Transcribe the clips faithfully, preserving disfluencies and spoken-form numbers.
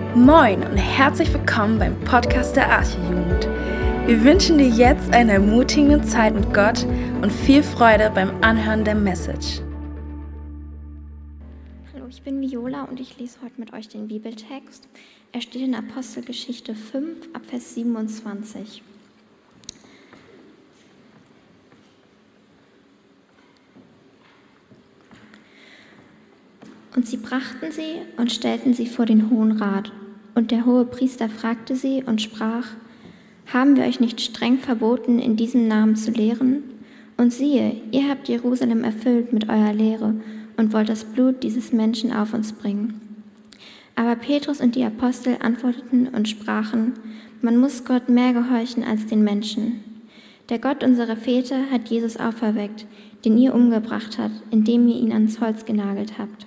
Moin und herzlich willkommen beim Podcast der Arche-Jugend. Wir wünschen dir jetzt eine ermutigende Zeit mit Gott und viel Freude beim Anhören der Message. Hallo, ich bin Viola und ich lese heute mit euch den Bibeltext. Er steht in Apostelgeschichte fünf, ab Vers siebenundzwanzig. Und sie brachten sie und stellten sie vor den Hohen Rat. Und der Hohepriester fragte sie und sprach: Haben wir euch nicht streng verboten, in diesem Namen zu lehren? Und siehe, ihr habt Jerusalem erfüllt mit eurer Lehre und wollt das Blut dieses Menschen auf uns bringen. Aber Petrus und die Apostel antworteten und sprachen: Man muss Gott mehr gehorchen als den Menschen. Der Gott unserer Väter hat Jesus auferweckt, den ihr umgebracht habt, indem ihr ihn ans Holz genagelt habt.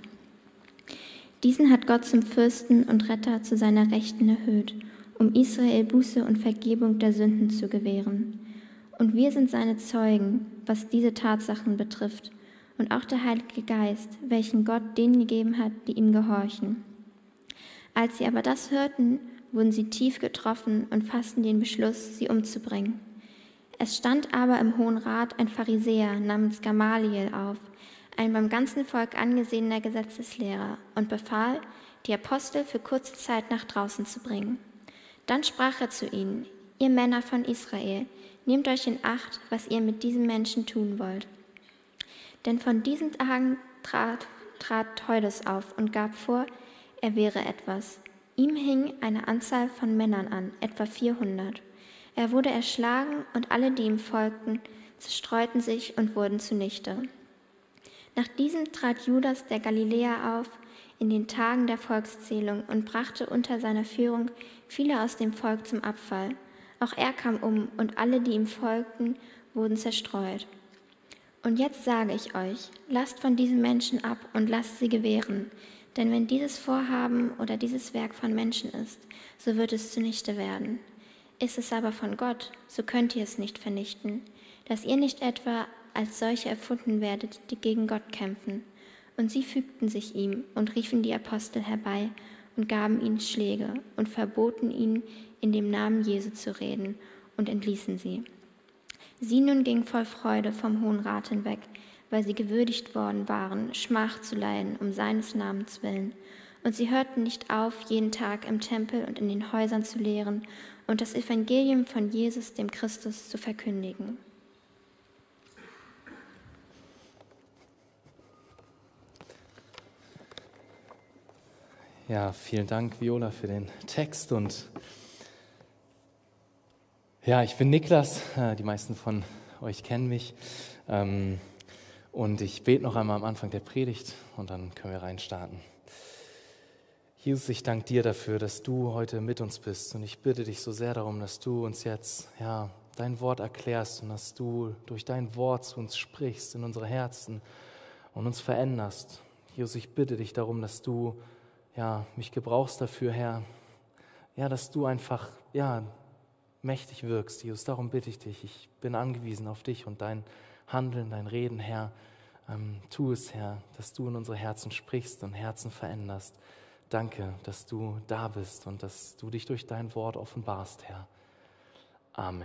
Diesen hat Gott zum Fürsten und Retter zu seiner Rechten erhöht, um Israel Buße und Vergebung der Sünden zu gewähren. Und wir sind seine Zeugen, was diese Tatsachen betrifft, und auch der Heilige Geist, welchen Gott denen gegeben hat, die ihm gehorchen. Als sie aber das hörten, wurden sie tief getroffen und fassten den Beschluss, sie umzubringen. Es stand aber im Hohen Rat ein Pharisäer namens Gamaliel auf, ein beim ganzen Volk angesehener Gesetzeslehrer, und befahl, die Apostel für kurze Zeit nach draußen zu bringen. Dann sprach er zu ihnen: Ihr Männer von Israel, nehmt euch in Acht, was ihr mit diesem Menschen tun wollt. Denn von diesen Tagen trat, trat Theudas auf und gab vor, er wäre etwas. Ihm hing eine Anzahl von Männern an, etwa vierhundert. Er wurde erschlagen, und alle, die ihm folgten, zerstreuten sich und wurden zunichte. Nach diesem trat Judas der Galiläer auf in den Tagen der Volkszählung und brachte unter seiner Führung viele aus dem Volk zum Abfall. Auch er kam um, und alle, die ihm folgten, wurden zerstreut. Und jetzt sage ich euch, lasst von diesen Menschen ab und lasst sie gewähren. Denn wenn dieses Vorhaben oder dieses Werk von Menschen ist, so wird es zunichte werden. Ist es aber von Gott, so könnt ihr es nicht vernichten, dass ihr nicht etwa als solche erfunden werdet, die gegen Gott kämpfen. Und sie fügten sich ihm und riefen die Apostel herbei und gaben ihnen Schläge und verboten ihnen, in dem Namen Jesu zu reden, und entließen sie. Sie nun gingen voll Freude vom Hohen Rat hinweg, weil sie gewürdigt worden waren, Schmach zu leiden um seines Namens willen. Und sie hörten nicht auf, jeden Tag im Tempel und in den Häusern zu lehren und das Evangelium von Jesus, dem Christus, zu verkündigen. Ja, vielen Dank, Viola, für den Text. Und ja, ich bin Niklas, die meisten von euch kennen mich. Und ich bete noch einmal am Anfang der Predigt und dann können wir reinstarten. Jesus, ich danke dir dafür, dass du heute mit uns bist. Und ich bitte dich so sehr darum, dass du uns jetzt ja, dein Wort erklärst und dass du durch dein Wort zu uns sprichst in unsere Herzen und uns veränderst. Jesus, ich bitte dich darum, dass du ja, mich gebrauchst dafür, Herr, ja, dass du einfach, ja, mächtig wirkst, Jesus, darum bitte ich dich, ich bin angewiesen auf dich und dein Handeln, dein Reden, Herr, ähm, tu es, Herr, dass du in unsere Herzen sprichst und Herzen veränderst. Danke, dass du da bist und dass du dich durch dein Wort offenbarst, Herr. Amen.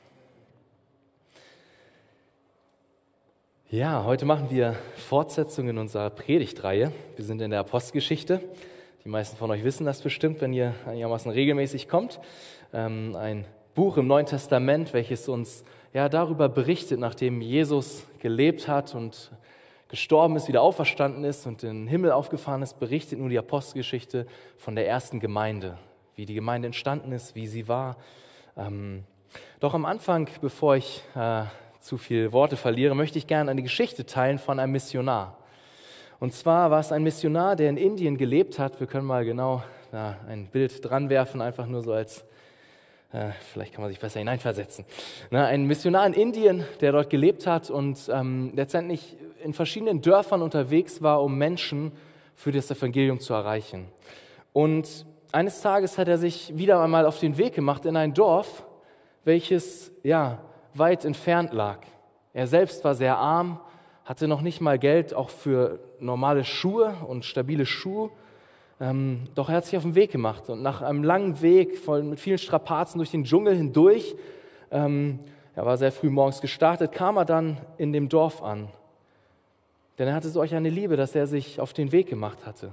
Ja, heute machen wir Fortsetzung in unserer Predigtreihe. Wir sind in der Apostelgeschichte. Die meisten von euch wissen das bestimmt, wenn ihr einigermaßen regelmäßig kommt. Ähm, ein Buch im Neuen Testament, welches uns ja darüber berichtet, nachdem Jesus gelebt hat und gestorben ist, wieder auferstanden ist und in den Himmel aufgefahren ist, berichtet nun die Apostelgeschichte von der ersten Gemeinde, wie die Gemeinde entstanden ist, wie sie war. Ähm, doch am Anfang, bevor ich äh, zu viele Worte verliere, möchte ich gerne eine Geschichte teilen von einem Missionar. Und zwar war es ein Missionar, der in Indien gelebt hat. Wir können mal genau ja, ein Bild dran werfen, einfach nur so als, äh, vielleicht kann man sich besser hineinversetzen. Na, ein Missionar in Indien, der dort gelebt hat und ähm, letztendlich in verschiedenen Dörfern unterwegs war, um Menschen für das Evangelium zu erreichen. Und eines Tages hat er sich wieder einmal auf den Weg gemacht in ein Dorf, welches ja weit entfernt lag. Er selbst war sehr arm, hatte noch nicht mal Geld auch für normale Schuhe und stabile Schuhe Ähm, doch er hat sich auf den Weg gemacht und nach einem langen Weg voll mit vielen Strapazen durch den Dschungel hindurch, ähm, er war sehr früh morgens gestartet, kam er dann in dem Dorf an. Denn er hatte solch eine Liebe, dass er sich auf den Weg gemacht hatte.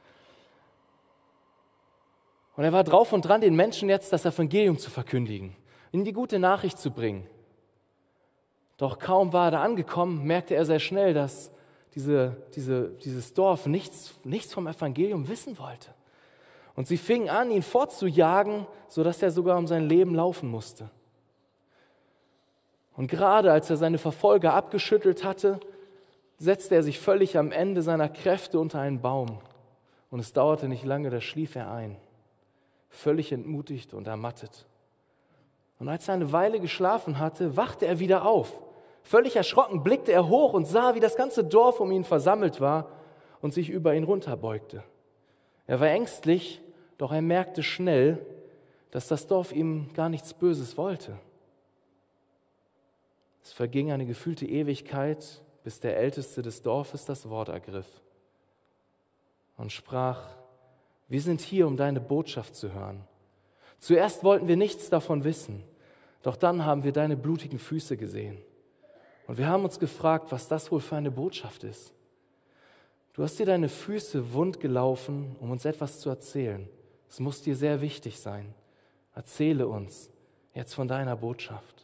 Und er war drauf und dran, den Menschen jetzt das Evangelium zu verkündigen, ihnen die gute Nachricht zu bringen. Doch kaum war er da angekommen, merkte er sehr schnell, dass diese, diese, dieses Dorf nichts, nichts vom Evangelium wissen wollte. Und sie fingen an, ihn fortzujagen, sodass er sogar um sein Leben laufen musste. Und gerade als er seine Verfolger abgeschüttelt hatte, setzte er sich völlig am Ende seiner Kräfte unter einen Baum. Und es dauerte nicht lange, da schlief er ein, völlig entmutigt und ermattet. Und als er eine Weile geschlafen hatte, wachte er wieder auf. Völlig erschrocken blickte er hoch und sah, wie das ganze Dorf um ihn versammelt war und sich über ihn runterbeugte. Er war ängstlich, doch er merkte schnell, dass das Dorf ihm gar nichts Böses wollte. Es verging eine gefühlte Ewigkeit, bis der Älteste des Dorfes das Wort ergriff und sprach: Wir sind hier, um deine Botschaft zu hören. Zuerst wollten wir nichts davon wissen, doch dann haben wir deine blutigen Füße gesehen. Und wir haben uns gefragt, was das wohl für eine Botschaft ist. Du hast dir deine Füße wund gelaufen, um uns etwas zu erzählen. Es muss dir sehr wichtig sein. Erzähle uns jetzt von deiner Botschaft.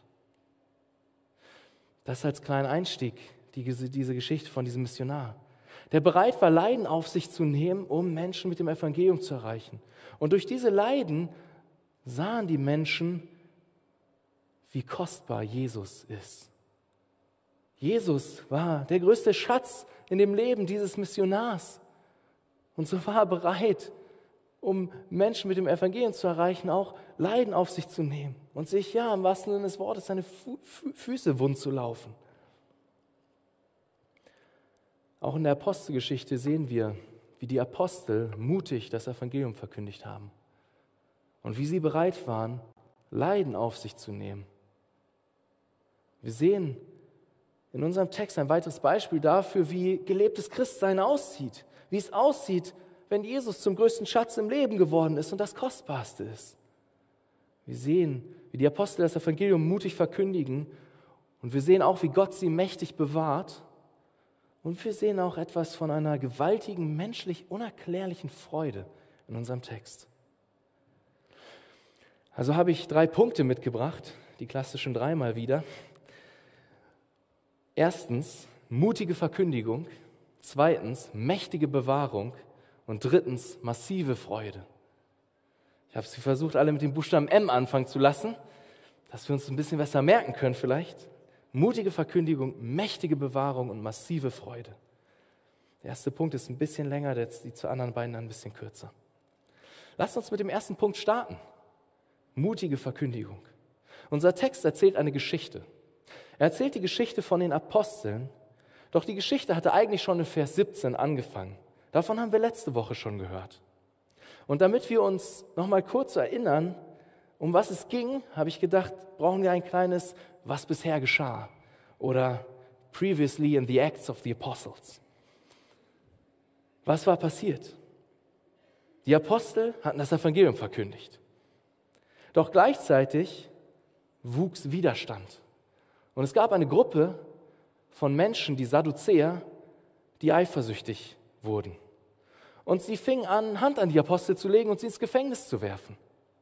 Das als kleinen Einstieg, die, diese Geschichte von diesem Missionar, der bereit war, Leiden auf sich zu nehmen, um Menschen mit dem Evangelium zu erreichen. Und durch diese Leiden sahen die Menschen, wie kostbar Jesus ist. Jesus war der größte Schatz in dem Leben dieses Missionars. Und so war er bereit, um Menschen mit dem Evangelium zu erreichen, auch Leiden auf sich zu nehmen und sich, ja, im wahrsten Sinne des Wortes, seine Fu- Fu- Füße wund zu laufen. Auch in der Apostelgeschichte sehen wir, wie die Apostel mutig das Evangelium verkündigt haben und wie sie bereit waren, Leiden auf sich zu nehmen. Wir sehen in unserem Text ein weiteres Beispiel dafür, wie gelebtes Christsein aussieht, wie es aussieht, wenn Jesus zum größten Schatz im Leben geworden ist und das Kostbarste ist. Wir sehen, wie die Apostel das Evangelium mutig verkündigen und wir sehen auch, wie Gott sie mächtig bewahrt und wir sehen auch etwas von einer gewaltigen, menschlich unerklärlichen Freude in unserem Text. Also habe ich drei Punkte mitgebracht, die klassischen dreimal wieder. Erstens, mutige Verkündigung. Zweitens, mächtige Bewahrung. Und drittens, massive Freude. Ich habe sie versucht, alle mit dem Buchstaben M anfangen zu lassen, dass wir uns ein bisschen besser merken können vielleicht. Mutige Verkündigung, mächtige Bewahrung und massive Freude. Der erste Punkt ist ein bisschen länger, die zu anderen beiden ein bisschen kürzer. Lasst uns mit dem ersten Punkt starten. Mutige Verkündigung. Unser Text erzählt eine Geschichte. Er erzählt die Geschichte von den Aposteln, doch die Geschichte hatte eigentlich schon in Vers siebzehn angefangen. Davon haben wir letzte Woche schon gehört. Und damit wir uns noch mal kurz erinnern, um was es ging, habe ich gedacht, brauchen wir ein kleines "Was bisher geschah" oder "Previously in the Acts of the Apostles". Was war passiert? Die Apostel hatten das Evangelium verkündigt. Doch gleichzeitig wuchs Widerstand. Und es gab eine Gruppe von Menschen, die Sadduzäer, die eifersüchtig wurden. Und sie fingen an, Hand an die Apostel zu legen und sie ins Gefängnis zu werfen.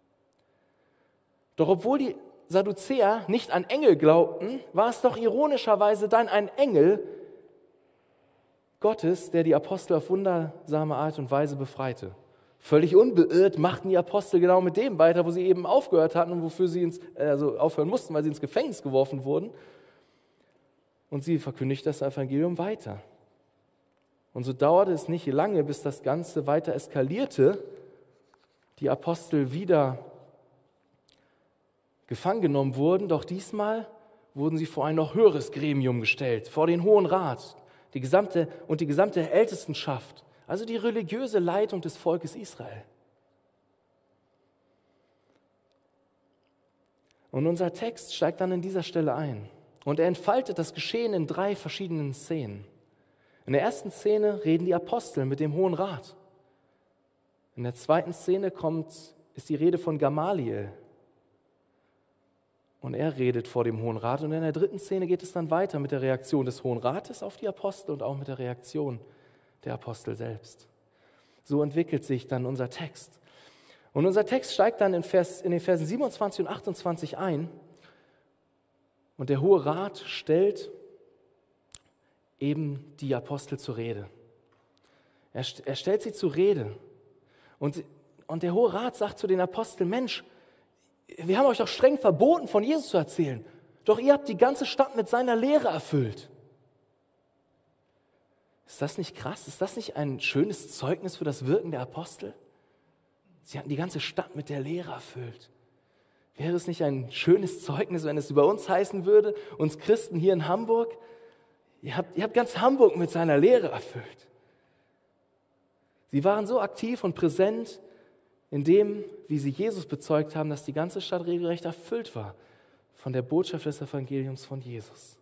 Doch obwohl die Sadduzäer nicht an Engel glaubten, war es doch ironischerweise dann ein Engel Gottes, der die Apostel auf wundersame Art und Weise befreite. Völlig unbeirrt machten die Apostel genau mit dem weiter, wo sie eben aufgehört hatten und wofür sie ins, also aufhören mussten, weil sie ins Gefängnis geworfen wurden. Und sie verkündigten das Evangelium weiter. Und so dauerte es nicht lange, bis das Ganze weiter eskalierte, die Apostel wieder gefangen genommen wurden, doch diesmal wurden sie vor ein noch höheres Gremium gestellt, vor den Hohen Rat, die gesamte und die gesamte Ältestenschaft, also die religiöse Leitung des Volkes Israel. Und unser Text steigt dann in dieser Stelle ein und er entfaltet das Geschehen in drei verschiedenen Szenen. In der ersten Szene reden die Apostel mit dem Hohen Rat. In der zweiten Szene kommt, ist die Rede von Gamaliel. Und er redet vor dem Hohen Rat. Und in der dritten Szene geht es dann weiter mit der Reaktion des Hohen Rates auf die Apostel und auch mit der Reaktion der Apostel selbst. So entwickelt sich dann unser Text. Und unser Text steigt dann in, Vers, in den Versen siebenundzwanzig und achtundzwanzig ein. Und der Hohe Rat stellt eben die Apostel zur Rede. Er, er stellt sie zur Rede. Und, und der Hohe Rat sagt zu den Aposteln, Mensch, wir haben euch doch streng verboten, von Jesus zu erzählen. Doch ihr habt die ganze Stadt mit seiner Lehre erfüllt. Ist das nicht krass? Ist das nicht ein schönes Zeugnis für das Wirken der Apostel? Sie hatten die ganze Stadt mit der Lehre erfüllt. Wäre es nicht ein schönes Zeugnis, wenn es über uns heißen würde, uns Christen hier in Hamburg, ihr habt, ihr habt ganz Hamburg mit seiner Lehre erfüllt. Sie waren so aktiv und präsent in dem, wie sie Jesus bezeugt haben, dass die ganze Stadt regelrecht erfüllt war von der Botschaft des Evangeliums von Jesus.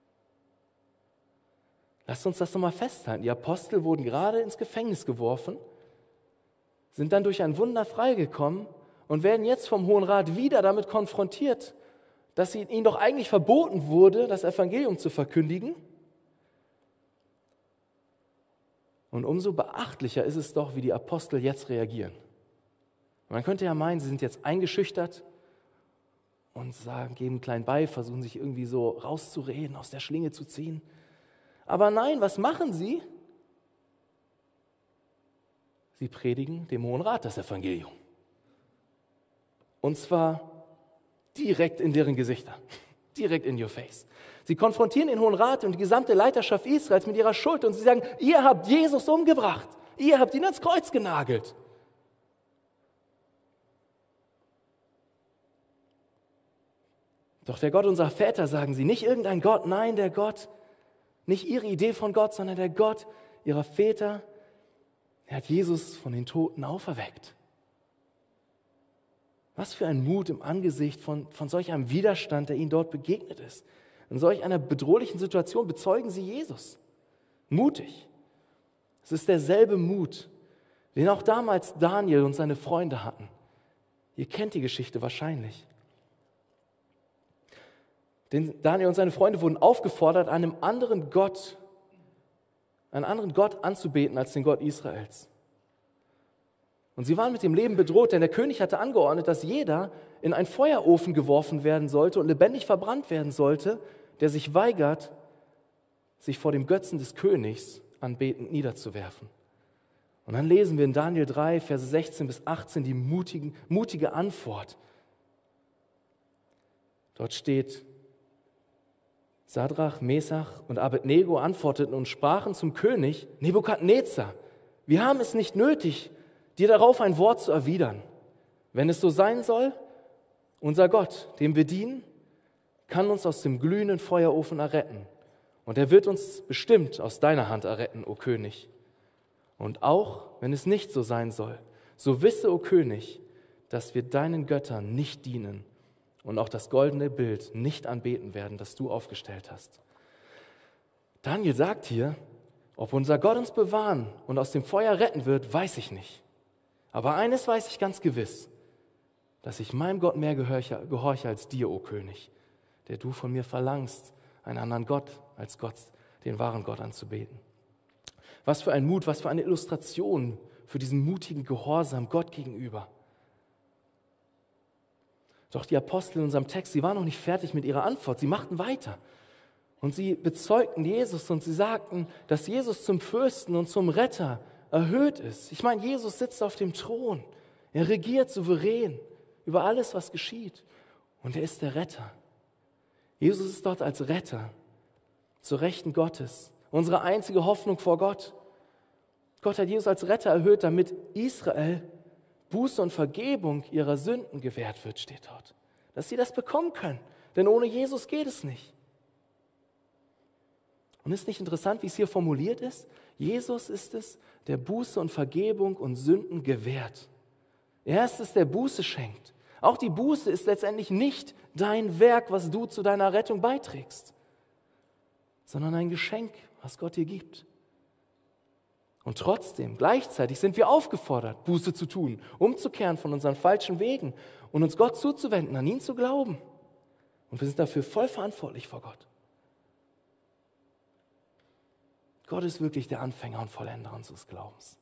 Lasst uns das nochmal festhalten. Die Apostel wurden gerade ins Gefängnis geworfen, sind dann durch ein Wunder freigekommen und werden jetzt vom Hohen Rat wieder damit konfrontiert, dass ihnen doch eigentlich verboten wurde, das Evangelium zu verkündigen. Und umso beachtlicher ist es doch, wie die Apostel jetzt reagieren. Man könnte ja meinen, sie sind jetzt eingeschüchtert und sagen, geben einen kleinen Bei, versuchen sich irgendwie so rauszureden, aus der Schlinge zu ziehen. Aber nein, was machen sie? Sie predigen dem Hohen Rat das Evangelium. Und zwar direkt in deren Gesichter, direkt in your face. Sie konfrontieren den Hohen Rat und die gesamte Leiterschaft Israels mit ihrer Schuld und sie sagen, ihr habt Jesus umgebracht, ihr habt ihn ans Kreuz genagelt. Doch der Gott unserer Väter, sagen sie, nicht irgendein Gott, nein, der Gott, nicht ihre Idee von Gott, sondern der Gott ihrer Väter, er hat Jesus von den Toten auferweckt. Was für ein Mut im Angesicht von, von solch einem Widerstand, der ihnen dort begegnet ist. In solch einer bedrohlichen Situation bezeugen sie Jesus. Mutig. Es ist derselbe Mut, den auch damals Daniel und seine Freunde hatten. Ihr kennt die Geschichte wahrscheinlich. Denn Daniel und seine Freunde wurden aufgefordert, einem anderen Gott, einen anderen Gott anzubeten als den Gott Israels. Und sie waren mit dem Leben bedroht, denn der König hatte angeordnet, dass jeder in einen Feuerofen geworfen werden sollte und lebendig verbrannt werden sollte, der sich weigert, sich vor dem Götzen des Königs anbetend niederzuwerfen. Und dann lesen wir in Daniel drei, Verse sechzehn bis achtzehn die mutigen, mutige Antwort. Dort steht, Sadrach, Mesach und Abednego antworteten und sprachen zum König, Nebukadnezar, wir haben es nicht nötig, dir darauf ein Wort zu erwidern. Wenn es so sein soll, unser Gott, dem wir dienen, kann uns aus dem glühenden Feuerofen erretten. Und er wird uns bestimmt aus deiner Hand erretten, o König. Und auch, wenn es nicht so sein soll, so wisse, o König, dass wir deinen Göttern nicht dienen und auch das goldene Bild nicht anbeten werden, das du aufgestellt hast. Daniel sagt hier, ob unser Gott uns bewahren und aus dem Feuer retten wird, weiß ich nicht. Aber eines weiß ich ganz gewiss, dass ich meinem Gott mehr gehorche, gehorche als dir, o König, der du von mir verlangst, einen anderen Gott als Gott, den wahren Gott anzubeten. Was für ein Mut, was für eine Illustration für diesen mutigen Gehorsam Gott gegenüber. Doch die Apostel in unserem Text, sie waren noch nicht fertig mit ihrer Antwort, sie machten weiter. Und sie bezeugten Jesus und sie sagten, dass Jesus zum Fürsten und zum Retter erhöht ist. Ich meine, Jesus sitzt auf dem Thron, er regiert souverän über alles, was geschieht. Und er ist der Retter. Jesus ist dort als Retter, zur Rechten Gottes, unsere einzige Hoffnung vor Gott. Gott hat Jesus als Retter erhöht, damit Israel Buße und Vergebung ihrer Sünden gewährt wird, steht dort. Dass sie das bekommen können, denn ohne Jesus geht es nicht. Und ist nicht interessant, wie es hier formuliert ist? Jesus ist es, der Buße und Vergebung und Sünden gewährt. Er ist es, der Buße schenkt. Auch die Buße ist letztendlich nicht dein Werk, was du zu deiner Rettung beiträgst, sondern ein Geschenk, was Gott dir gibt. Und trotzdem, gleichzeitig sind wir aufgefordert, Buße zu tun, umzukehren von unseren falschen Wegen und uns Gott zuzuwenden, an ihn zu glauben. Und wir sind dafür voll verantwortlich vor Gott. Gott ist wirklich der Anfänger und Vollender unseres Glaubens.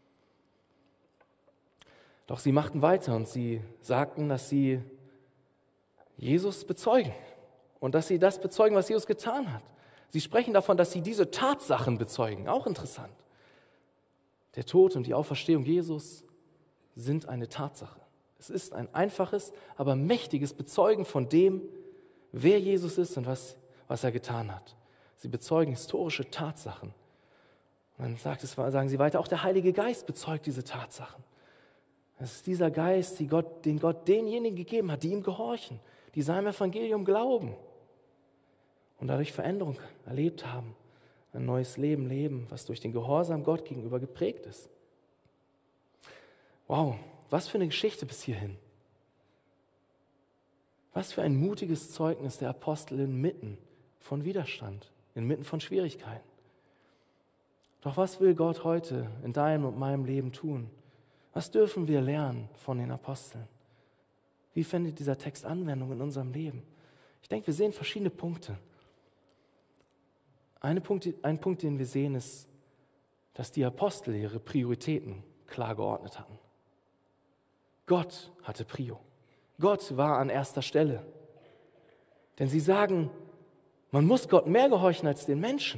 Doch sie machten weiter und sie sagten, dass sie Jesus bezeugen und dass sie das bezeugen, was Jesus getan hat. Sie sprechen davon, dass sie diese Tatsachen bezeugen. Auch interessant. Der Tod und die Auferstehung Jesus sind eine Tatsache. Es ist ein einfaches, aber mächtiges Bezeugen von dem, wer Jesus ist und was, was er getan hat. Sie bezeugen historische Tatsachen. Und dann sagt es, sagen sie weiter, auch der Heilige Geist bezeugt diese Tatsachen. Es ist dieser Geist, die Gott, den Gott denjenigen gegeben hat, die ihm gehorchen, die seinem Evangelium glauben und dadurch Veränderung erlebt haben, ein neues Leben leben, was durch den Gehorsam Gott gegenüber geprägt ist. Wow, was für eine Geschichte bis hierhin. Was für ein mutiges Zeugnis der Apostel inmitten von Widerstand, inmitten von Schwierigkeiten. Doch was will Gott heute in deinem und meinem Leben tun? Was dürfen wir lernen von den Aposteln? Wie findet dieser Text Anwendung in unserem Leben? Ich denke, wir sehen verschiedene Punkte. Eine Punkt, ein Punkt, den wir sehen, ist, dass die Apostel ihre Prioritäten klar geordnet hatten. Gott hatte Prio. Gott war an erster Stelle. Denn sie sagen, man muss Gott mehr gehorchen als den Menschen.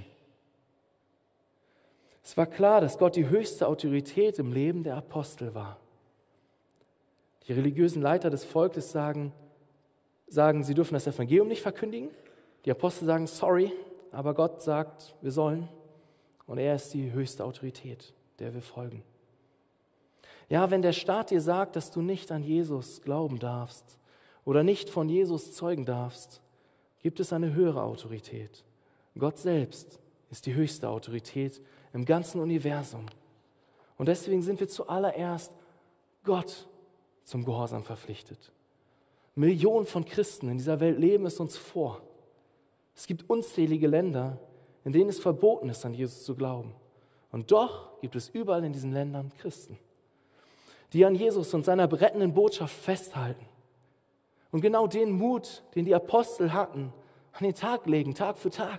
Es war klar, dass Gott die höchste Autorität im Leben der Apostel war. Die religiösen Leiter des Volkes sagen, sagen, sie dürfen das Evangelium nicht verkündigen. Die Apostel sagen, sorry, aber Gott sagt, wir sollen. Und er ist die höchste Autorität, der wir folgen. Ja, wenn der Staat dir sagt, dass du nicht an Jesus glauben darfst oder nicht von Jesus zeugen darfst, gibt es eine höhere Autorität. Gott selbst ist die höchste Autorität im ganzen Universum. Und deswegen sind wir zuallererst Gott zum Gehorsam verpflichtet. Millionen von Christen in dieser Welt leben es uns vor. Es gibt unzählige Länder, in denen es verboten ist, an Jesus zu glauben. Und doch gibt es überall in diesen Ländern Christen, die an Jesus und seiner rettenden Botschaft festhalten und genau den Mut, den die Apostel hatten, an den Tag legen, Tag für Tag.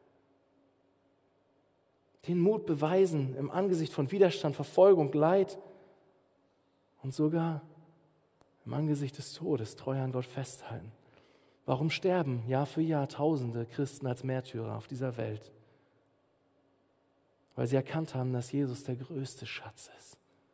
Den Mut beweisen im Angesicht von Widerstand, Verfolgung, Leid und sogar im Angesicht des Todes treu an Gott festhalten. Warum sterben Jahr für Jahr Tausende Christen als Märtyrer auf dieser Welt? Weil sie erkannt haben, dass Jesus der größte Schatz ist.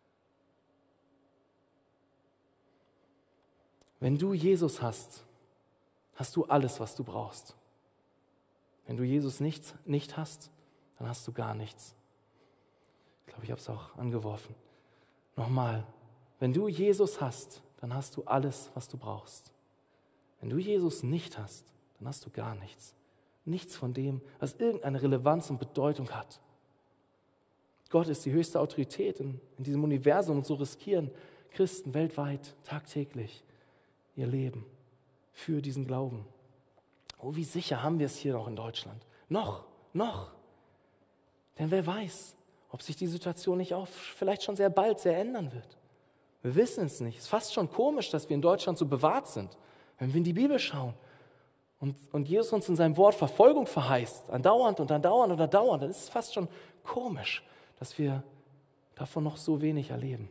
Wenn du Jesus hast, hast du alles, was du brauchst. Wenn du Jesus nicht, nicht hast, dann hast du gar nichts. Ich glaube, ich habe es auch angeworfen. Nochmal, wenn du Jesus hast, dann hast du alles, was du brauchst. Wenn du Jesus nicht hast, dann hast du gar nichts. Nichts von dem, was irgendeine Relevanz und Bedeutung hat. Gott ist die höchste Autorität in, in diesem Universum und so riskieren Christen weltweit tagtäglich ihr Leben für diesen Glauben. Oh, wie sicher haben wir es hier noch in Deutschland? Noch, noch. Denn wer weiß, ob sich die Situation nicht auch vielleicht schon sehr bald sehr ändern wird. Wir wissen es nicht. Es ist fast schon komisch, dass wir in Deutschland so bewahrt sind. Wenn wir in die Bibel schauen und, und Jesus uns in seinem Wort Verfolgung verheißt, andauernd und andauernd und andauernd, dann ist es fast schon komisch, dass wir davon noch so wenig erleben.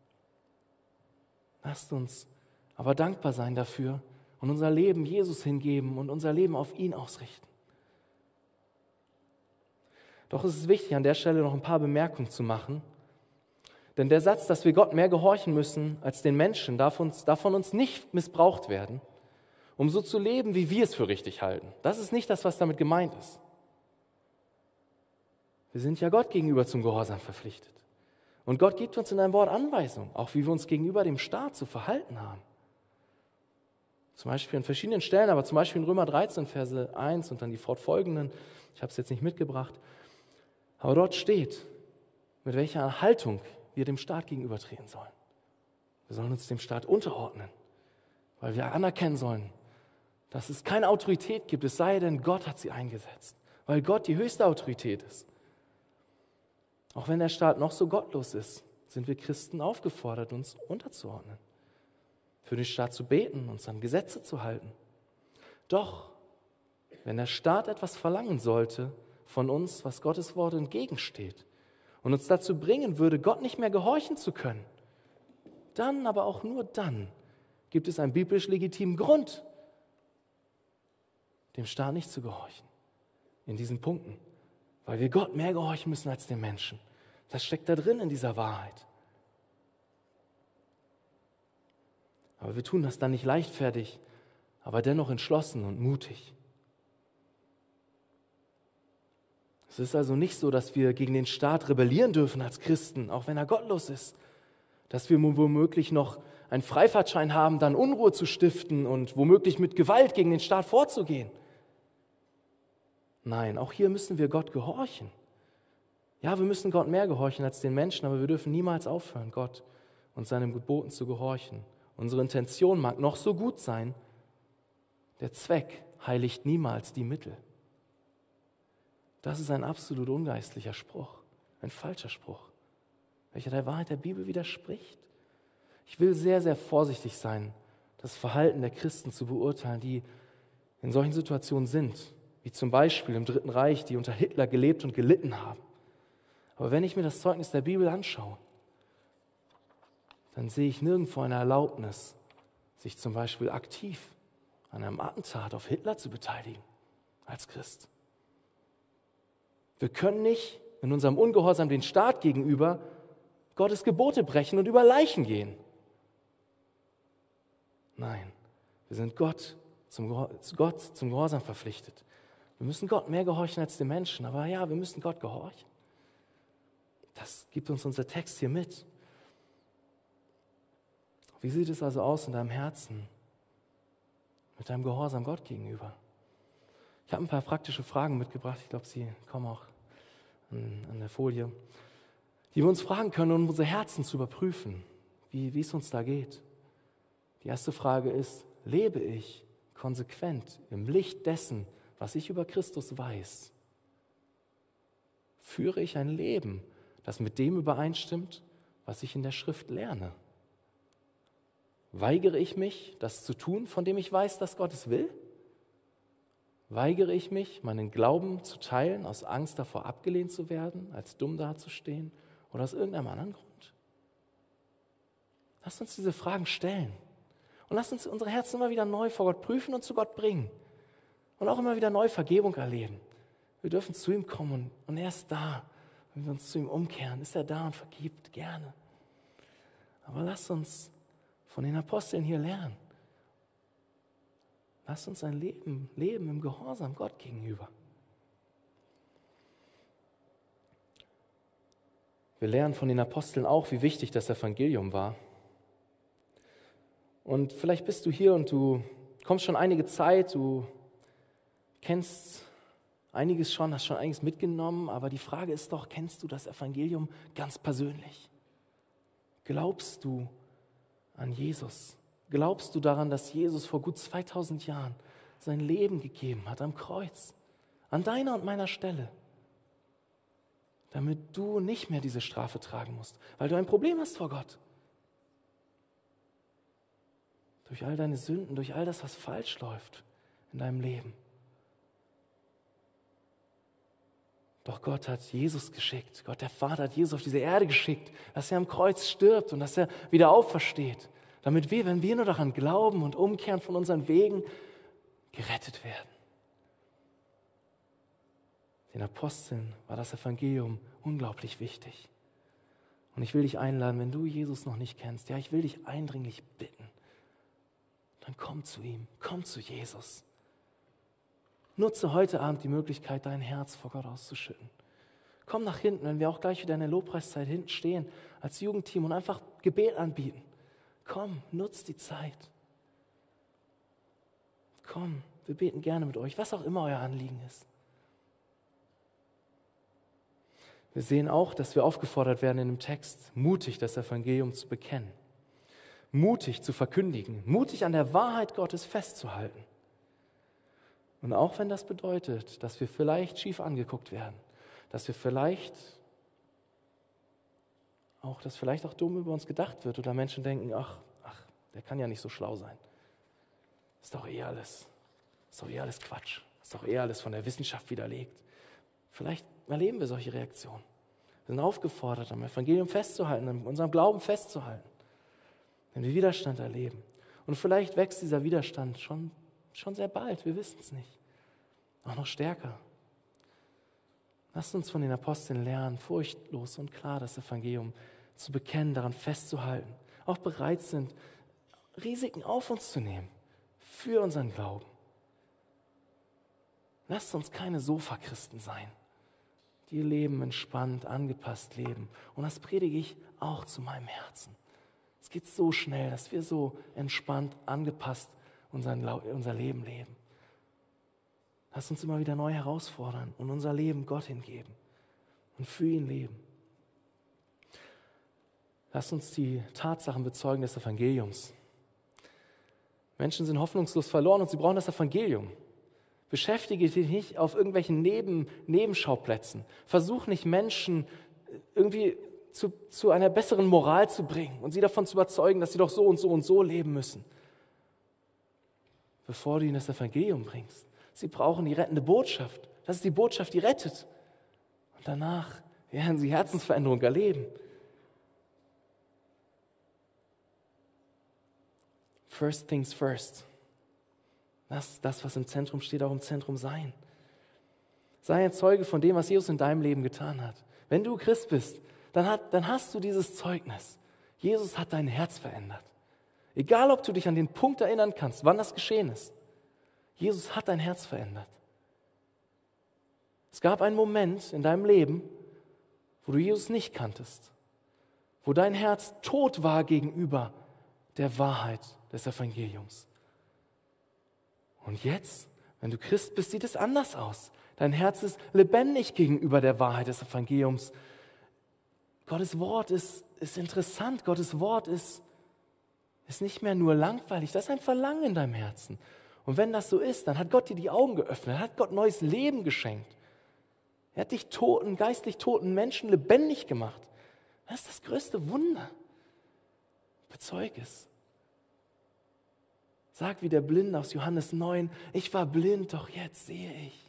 Lasst uns aber dankbar sein dafür und unser Leben Jesus hingeben und unser Leben auf ihn ausrichten. Doch es ist wichtig, an der Stelle noch ein paar Bemerkungen zu machen. Denn der Satz, dass wir Gott mehr gehorchen müssen als den Menschen, darf, uns, darf von uns nicht missbraucht werden, um so zu leben, wie wir es für richtig halten. Das ist nicht das, was damit gemeint ist. Wir sind ja Gott gegenüber zum Gehorsam verpflichtet. Und Gott gibt uns in einem Wort Anweisung, auch wie wir uns gegenüber dem Staat zu verhalten haben. Zum Beispiel an verschiedenen Stellen, aber zum Beispiel in Römer dreizehn, Verse eins und dann die fortfolgenden. Ich habe es jetzt nicht mitgebracht. Aber dort steht, mit welcher Haltung wir dem Staat gegenübertreten sollen. Wir sollen uns dem Staat unterordnen, weil wir anerkennen sollen, dass es keine Autorität gibt, es sei denn, Gott hat sie eingesetzt, weil Gott die höchste Autorität ist. Auch wenn der Staat noch so gottlos ist, sind wir Christen aufgefordert, uns unterzuordnen, für den Staat zu beten, uns an Gesetze zu halten. Doch, wenn der Staat etwas verlangen sollte von uns, was Gottes Wort entgegensteht und uns dazu bringen würde, Gott nicht mehr gehorchen zu können, dann, aber auch nur dann, gibt es einen biblisch legitimen Grund, dem Staat nicht zu gehorchen. In diesen Punkten. Weil wir Gott mehr gehorchen müssen als den Menschen. Das steckt da drin in dieser Wahrheit. Aber wir tun das dann nicht leichtfertig, aber dennoch entschlossen und mutig. Es ist also nicht so, dass wir gegen den Staat rebellieren dürfen als Christen, auch wenn er gottlos ist. Dass wir womöglich noch einen Freifahrtschein haben, dann Unruhe zu stiften und womöglich mit Gewalt gegen den Staat vorzugehen. Nein, auch hier müssen wir Gott gehorchen. Ja, wir müssen Gott mehr gehorchen als den Menschen, aber wir dürfen niemals aufhören, Gott und seinen Geboten zu gehorchen. Unsere Intention mag noch so gut sein, der Zweck heiligt niemals die Mittel. Das ist ein absolut ungeistlicher Spruch, ein falscher Spruch, welcher der Wahrheit der Bibel widerspricht. Ich will sehr, sehr vorsichtig sein, das Verhalten der Christen zu beurteilen, die in solchen Situationen sind, wie zum Beispiel im Dritten Reich, die unter Hitler gelebt und gelitten haben. Aber wenn ich mir das Zeugnis der Bibel anschaue, dann sehe ich nirgendwo eine Erlaubnis, sich zum Beispiel aktiv an einem Attentat auf Hitler zu beteiligen als Christ. Wir können nicht in unserem Ungehorsam den Staat gegenüber Gottes Gebote brechen und über Leichen gehen. Nein, wir sind Gott zum, Gott zum Gehorsam verpflichtet. Wir müssen Gott mehr gehorchen als den Menschen, aber ja, wir müssen Gott gehorchen. Das gibt uns unser Text hier mit. Wie sieht es also aus in deinem Herzen mit deinem Gehorsam Gott gegenüber? Ich habe ein paar praktische Fragen mitgebracht, ich glaube, sie kommen auch an, an der Folie, die wir uns fragen können, um unsere Herzen zu überprüfen, wie, wie es uns da geht. Die erste Frage ist, lebe ich konsequent im Licht dessen, was ich über Christus weiß? Führe ich ein Leben, das mit dem übereinstimmt, was ich in der Schrift lerne? Weigere ich mich, das zu tun, von dem ich weiß, dass Gott es will? Weigere ich mich, meinen Glauben zu teilen, aus Angst davor abgelehnt zu werden, als dumm dazustehen oder aus irgendeinem anderen Grund? Lasst uns diese Fragen stellen und lasst uns unsere Herzen immer wieder neu vor Gott prüfen und zu Gott bringen und auch immer wieder neu Vergebung erleben. Wir dürfen zu ihm kommen und, und er ist da. Wenn wir uns zu ihm umkehren, ist er da und vergibt gerne. Aber lasst uns von den Aposteln hier lernen. Lasst uns ein Leben leben im Gehorsam Gott gegenüber. Wir lernen von den Aposteln auch, wie wichtig das Evangelium war. Und vielleicht bist du hier und du kommst schon einige Zeit, du kennst einiges schon, hast schon einiges mitgenommen, aber die Frage ist doch, kennst du das Evangelium ganz persönlich? Glaubst du an Jesus? Glaubst du daran, dass Jesus vor gut zweitausend Jahren sein Leben gegeben hat am Kreuz, an deiner und meiner Stelle, damit du nicht mehr diese Strafe tragen musst, weil du ein Problem hast vor Gott? Durch all deine Sünden, durch all das, was falsch läuft in deinem Leben. Doch Gott hat Jesus geschickt. Gott, der Vater, hat Jesus auf diese Erde geschickt, dass er am Kreuz stirbt und dass er wieder aufersteht, damit wir, wenn wir nur daran glauben und umkehren von unseren Wegen, gerettet werden. Den Aposteln war das Evangelium unglaublich wichtig. Und ich will dich einladen, wenn du Jesus noch nicht kennst, ja, ich will dich eindringlich bitten, dann komm zu ihm, komm zu Jesus. Nutze heute Abend die Möglichkeit, dein Herz vor Gott auszuschütten. Komm nach hinten, wenn wir auch gleich wieder in der Lobpreiszeit hinten stehen, als Jugendteam und einfach Gebet anbieten. Komm, nutzt die Zeit. Komm, wir beten gerne mit euch, was auch immer euer Anliegen ist. Wir sehen auch, dass wir aufgefordert werden in dem Text, mutig das Evangelium zu bekennen, mutig zu verkündigen, mutig an der Wahrheit Gottes festzuhalten. Und auch wenn das bedeutet, dass wir vielleicht schief angeguckt werden, dass wir vielleicht auch, dass vielleicht auch dumm über uns gedacht wird oder Menschen denken, ach, ach, der kann ja nicht so schlau sein. Ist doch eh alles, ist doch eh alles Quatsch. Ist doch eh alles von der Wissenschaft widerlegt. Vielleicht erleben wir solche Reaktionen. Wir sind aufgefordert, am Evangelium festzuhalten, an unserem Glauben festzuhalten, wenn wir Widerstand erleben. Und vielleicht wächst dieser Widerstand schon, schon sehr bald, wir wissen es nicht. Auch noch stärker. Lasst uns von den Aposteln lernen, furchtlos und klar das Evangelium zu bekennen, daran festzuhalten. Auch bereit sind, Risiken auf uns zu nehmen für unseren Glauben. Lasst uns keine Sofachristen sein, die ihr Leben entspannt, angepasst leben. Und das predige ich auch zu meinem Herzen. Es geht so schnell, dass wir so entspannt, angepasst unseren, unser Leben leben. Lasst uns immer wieder neu herausfordern und unser Leben Gott hingeben und für ihn leben. Lasst uns die Tatsachen bezeugen des Evangeliums. Menschen sind hoffnungslos verloren und sie brauchen das Evangelium. Beschäftige dich nicht auf irgendwelchen Neben, Nebenschauplätzen. Versuch nicht, Menschen irgendwie zu, zu einer besseren Moral zu bringen und sie davon zu überzeugen, dass sie doch so und so und so leben müssen, bevor du ihnen das Evangelium bringst. Sie brauchen die rettende Botschaft. Das ist die Botschaft, die rettet. Und danach werden sie Herzensveränderung erleben. First things first. Lass das, was im Zentrum steht, auch im Zentrum sein. Sei ein Zeuge von dem, was Jesus in deinem Leben getan hat. Wenn du Christ bist, dann, hat, dann hast du dieses Zeugnis. Jesus hat dein Herz verändert. Egal, ob du dich an den Punkt erinnern kannst, wann das geschehen ist. Jesus hat dein Herz verändert. Es gab einen Moment in deinem Leben, wo du Jesus nicht kanntest, wo dein Herz tot war gegenüber der Wahrheit des Evangeliums. Und jetzt, wenn du Christ bist, sieht es anders aus. Dein Herz ist lebendig gegenüber der Wahrheit des Evangeliums. Gottes Wort ist, ist interessant. Gottes Wort ist, ist nicht mehr nur langweilig. Das ist ein Verlangen in deinem Herzen. Und wenn das so ist, dann hat Gott dir die Augen geöffnet. Er hat Gott neues Leben geschenkt. Er hat dich toten, geistlich toten Menschen lebendig gemacht. Das ist das größte Wunder. Bezeug es. Sag wie der Blinde aus Johannes neun, ich war blind, doch jetzt sehe ich.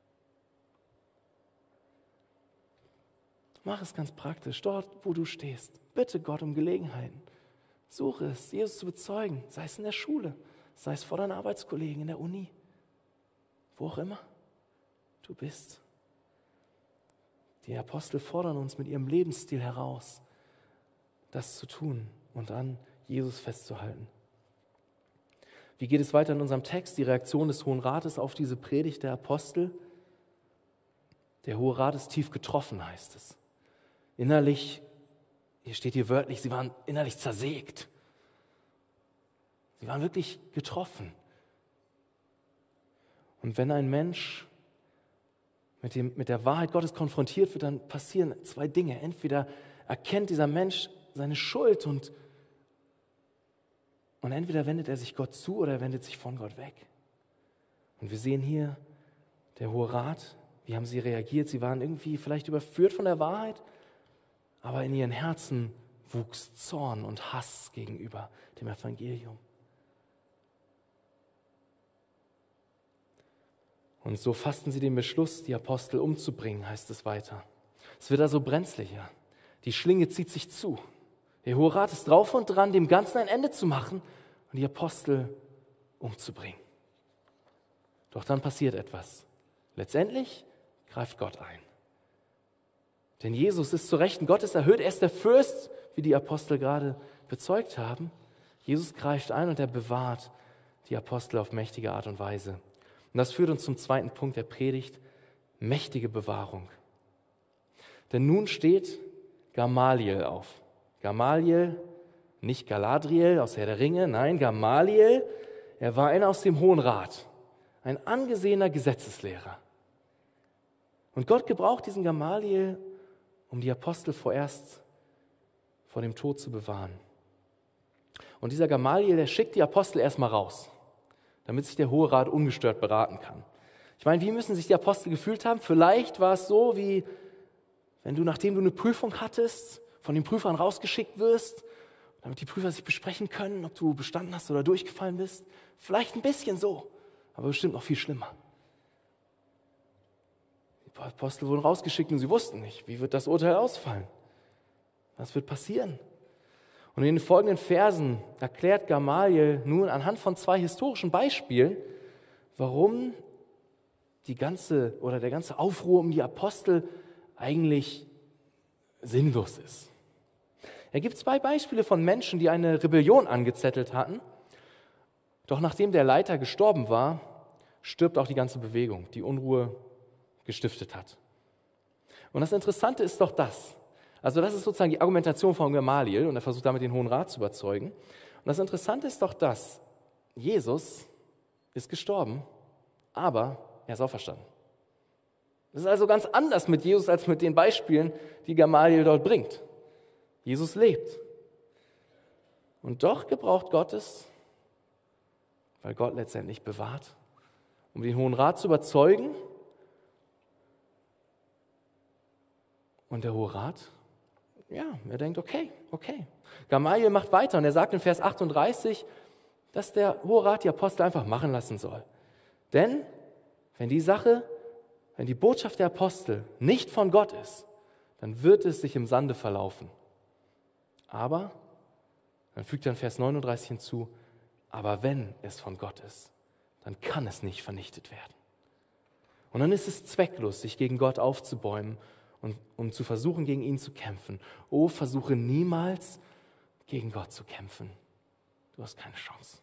Mach es ganz praktisch, dort, wo du stehst. Bitte Gott um Gelegenheiten. Suche es, Jesus zu bezeugen, sei es in der Schule, sei es vor deinen Arbeitskollegen in der Uni, wo auch immer du bist. Die Apostel fordern uns mit ihrem Lebensstil heraus, das zu tun und an Jesus festzuhalten. Wie geht es weiter in unserem Text? Die Reaktion des Hohen Rates auf diese Predigt der Apostel. Der Hohe Rat ist tief getroffen, heißt es. Innerlich, hier steht hier wörtlich, sie waren innerlich zersägt. Sie waren wirklich getroffen. Und wenn ein Mensch mit, dem, mit der Wahrheit Gottes konfrontiert wird, dann passieren zwei Dinge. Entweder erkennt dieser Mensch seine Schuld und Und entweder wendet er sich Gott zu oder er wendet sich von Gott weg. Und wir sehen hier, der Hohe Rat, wie haben sie reagiert? Sie waren irgendwie vielleicht überführt von der Wahrheit, aber in ihren Herzen wuchs Zorn und Hass gegenüber dem Evangelium. Und so fassten sie den Beschluss, die Apostel umzubringen, heißt es weiter. Es wird also brenzlicher. Die Schlinge zieht sich zu. Der Hohe Rat ist drauf und dran, dem Ganzen ein Ende zu machen und die Apostel umzubringen. Doch dann passiert etwas. Letztendlich greift Gott ein. Denn Jesus ist zu Rechten Gottes erhöht. Er ist der Fürst, wie die Apostel gerade bezeugt haben. Jesus greift ein und er bewahrt die Apostel auf mächtige Art und Weise. Und das führt uns zum zweiten Punkt der Predigt, mächtige Bewahrung. Denn nun steht Gamaliel auf. Gamaliel, nicht Galadriel aus Herr der Ringe, nein, Gamaliel, er war einer aus dem Hohen Rat, ein angesehener Gesetzeslehrer. Und Gott gebraucht diesen Gamaliel, um die Apostel vorerst vor dem Tod zu bewahren. Und dieser Gamaliel, der schickt die Apostel erstmal raus, damit sich der Hohe Rat ungestört beraten kann. Ich meine, wie müssen sich die Apostel gefühlt haben? Vielleicht war es so, wie wenn du, nachdem du eine Prüfung hattest, von den Prüfern rausgeschickt wirst, damit die Prüfer sich besprechen können, ob du bestanden hast oder durchgefallen bist. Vielleicht ein bisschen so, aber bestimmt noch viel schlimmer. Die Apostel wurden rausgeschickt und sie wussten nicht, wie wird das Urteil ausfallen? Was wird passieren? Und in den folgenden Versen erklärt Gamaliel nun anhand von zwei historischen Beispielen, warum die ganze oder der ganze Aufruhr um die Apostel eigentlich sinnlos ist. Er gibt zwei Beispiele von Menschen, die eine Rebellion angezettelt hatten. Doch nachdem der Leiter gestorben war, stirbt auch die ganze Bewegung, die Unruhe gestiftet hat. Und das Interessante ist doch das. Also das ist sozusagen die Argumentation von Gamaliel und er versucht damit den Hohen Rat zu überzeugen. Und das Interessante ist doch das, Jesus ist gestorben, aber er ist auferstanden. Das ist also ganz anders mit Jesus als mit den Beispielen, die Gamaliel dort bringt. Jesus lebt. Und doch gebraucht Gott es, weil Gott letztendlich bewahrt, um den Hohen Rat zu überzeugen. Und der Hohe Rat, ja, er denkt, okay, okay. Gamaliel macht weiter und er sagt in Vers achtunddreißig, dass der Hohe Rat die Apostel einfach machen lassen soll. Denn wenn die Sache, wenn die Botschaft der Apostel nicht von Gott ist, dann wird es sich im Sande verlaufen. Aber, dann fügt er in Vers neununddreißig hinzu, aber wenn es von Gott ist, dann kann es nicht vernichtet werden. Und dann ist es zwecklos, sich gegen Gott aufzubäumen und um zu versuchen, gegen ihn zu kämpfen. Oh, versuche niemals, gegen Gott zu kämpfen. Du hast keine Chance.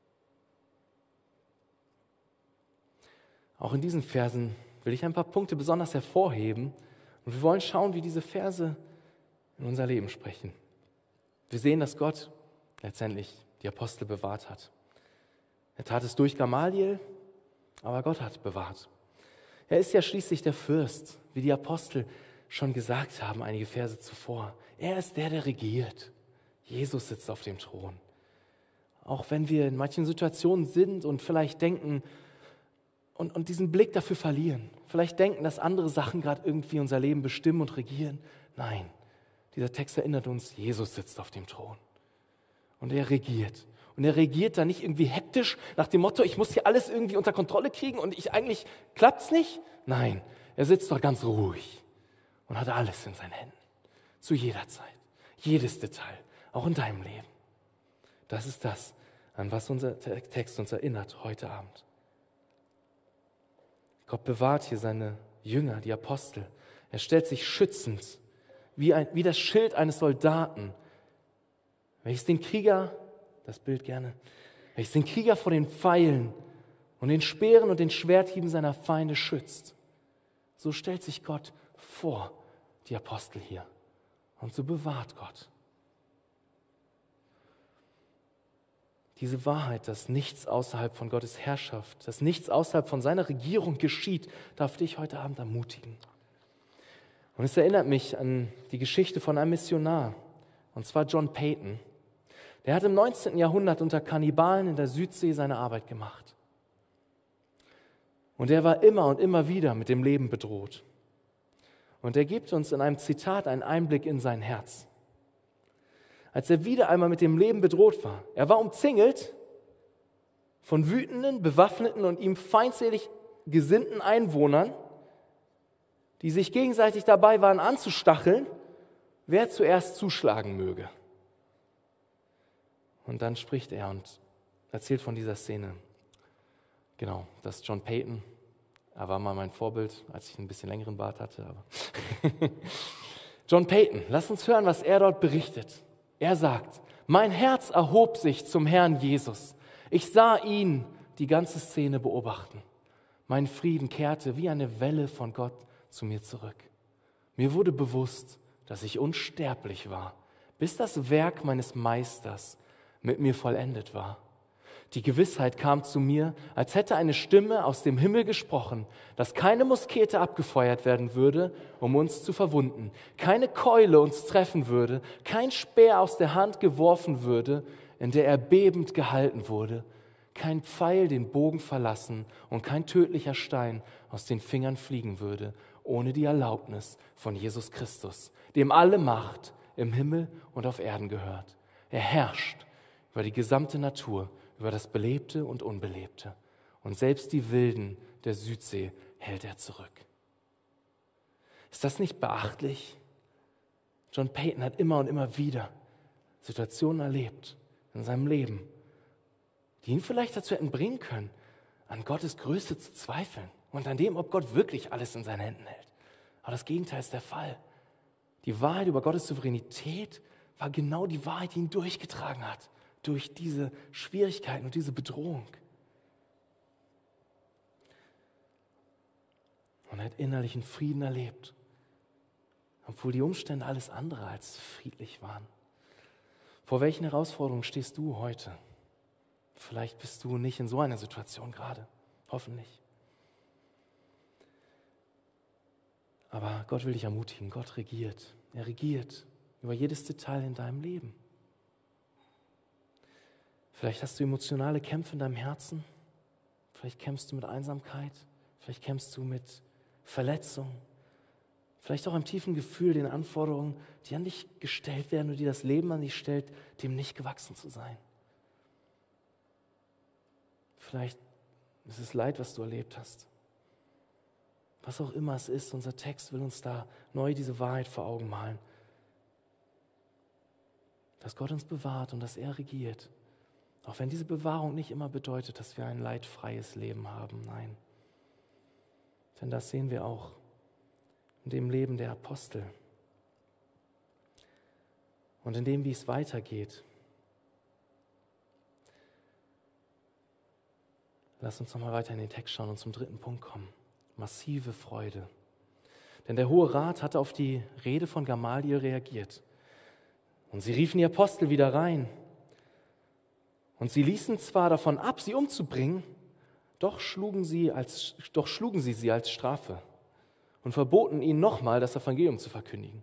Auch in diesen Versen will ich ein paar Punkte besonders hervorheben und wir wollen schauen, wie diese Verse in unser Leben sprechen. Wir sehen, dass Gott letztendlich die Apostel bewahrt hat. Er tat es durch Gamaliel, aber Gott hat bewahrt. Er ist ja schließlich der Fürst, wie die Apostel schon gesagt haben, einige Verse zuvor. Er ist der, der regiert. Jesus sitzt auf dem Thron. Auch wenn wir in manchen Situationen sind und vielleicht denken und, und diesen Blick dafür verlieren, vielleicht denken, dass andere Sachen gerade irgendwie unser Leben bestimmen und regieren. Nein, dieser Text erinnert uns, Jesus sitzt auf dem Thron und er regiert. Und er regiert da nicht irgendwie hektisch nach dem Motto, ich muss hier alles irgendwie unter Kontrolle kriegen und ich eigentlich klappt's nicht. Nein, er sitzt doch ganz ruhig und hat alles in seinen Händen. Zu jeder Zeit, jedes Detail, auch in deinem Leben. Das ist das, an was unser Text uns erinnert heute Abend. Gott bewahrt hier seine Jünger, die Apostel. Er stellt sich schützend, wie, ein, wie das Schild eines Soldaten, welches den Krieger, das Bild gerne, welches den Krieger vor den Pfeilen und den Speeren und den Schwerthieben seiner Feinde schützt. So stellt sich Gott vor die Apostel hier und so bewahrt Gott. Diese Wahrheit, dass nichts außerhalb von Gottes Herrschaft, dass nichts außerhalb von seiner Regierung geschieht, darf dich heute Abend ermutigen. Und es erinnert mich an die Geschichte von einem Missionar, und zwar John Paton. Der hat im neunzehnten Jahrhundert unter Kannibalen in der Südsee seine Arbeit gemacht. Und er war immer und immer wieder mit dem Leben bedroht. Und er gibt uns in einem Zitat einen Einblick in sein Herz. Als er wieder einmal mit dem Leben bedroht war, er war umzingelt von wütenden, bewaffneten und ihm feindselig gesinnten Einwohnern, die sich gegenseitig dabei waren anzustacheln, wer zuerst zuschlagen möge. Und dann spricht er und erzählt von dieser Szene. Genau, das ist John Paton. Er war mal mein Vorbild, als ich einen bisschen längeren Bart hatte. Aber John Paton, lass uns hören, was er dort berichtet. Er sagt, mein Herz erhob sich zum Herrn Jesus. Ich sah ihn die ganze Szene beobachten. Mein Frieden kehrte wie eine Welle von Gott zu mir zurück. Mir wurde bewusst, dass ich unsterblich war, bis das Werk meines Meisters mit mir vollendet war. Die Gewissheit kam zu mir, als hätte eine Stimme aus dem Himmel gesprochen, dass keine Muskete abgefeuert werden würde, um uns zu verwunden, keine Keule uns treffen würde, kein Speer aus der Hand geworfen würde, in der er bebend gehalten wurde, kein Pfeil den Bogen verlassen und kein tödlicher Stein aus den Fingern fliegen würde, ohne die Erlaubnis von Jesus Christus, dem alle Macht im Himmel und auf Erden gehört. Er herrscht über die gesamte Natur, über das Belebte und Unbelebte. Und selbst die Wilden der Südsee hält er zurück. Ist das nicht beachtlich? John Paton hat immer und immer wieder Situationen erlebt in seinem Leben, die ihn vielleicht dazu hätten bringen können, an Gottes Größe zu zweifeln und an dem, ob Gott wirklich alles in seinen Händen hält. Aber das Gegenteil ist der Fall. Die Wahrheit über Gottes Souveränität war genau die Wahrheit, die ihn durchgetragen hat, durch diese Schwierigkeiten und diese Bedrohung. Und er hat innerlichen Frieden erlebt, obwohl die Umstände alles andere als friedlich waren. Vor welchen Herausforderungen stehst du heute? Vielleicht bist du nicht in so einer Situation gerade, hoffentlich. Aber Gott will dich ermutigen, Gott regiert. Er regiert über jedes Detail in deinem Leben. Vielleicht hast du emotionale Kämpfe in deinem Herzen, vielleicht kämpfst du mit Einsamkeit, vielleicht kämpfst du mit Verletzung, vielleicht auch einem tiefen Gefühl, den Anforderungen, die an dich gestellt werden und die das Leben an dich stellt, dem nicht gewachsen zu sein. Vielleicht ist es Leid, was du erlebt hast. Was auch immer es ist, unser Text will uns da neu diese Wahrheit vor Augen malen. Dass Gott uns bewahrt und dass er regiert. Auch wenn diese Bewahrung nicht immer bedeutet, dass wir ein leidfreies Leben haben. Nein. Denn das sehen wir auch in dem Leben der Apostel. Und in dem, wie es weitergeht. Lass uns nochmal weiter in den Text schauen und zum dritten Punkt kommen. Massive Freude. Denn der Hohe Rat hatte auf die Rede von Gamaliel reagiert. Und sie riefen die Apostel wieder rein. Und sie ließen zwar davon ab, sie umzubringen, doch schlugen sie, als, doch schlugen sie sie als Strafe und verboten ihnen nochmal, das Evangelium zu verkündigen.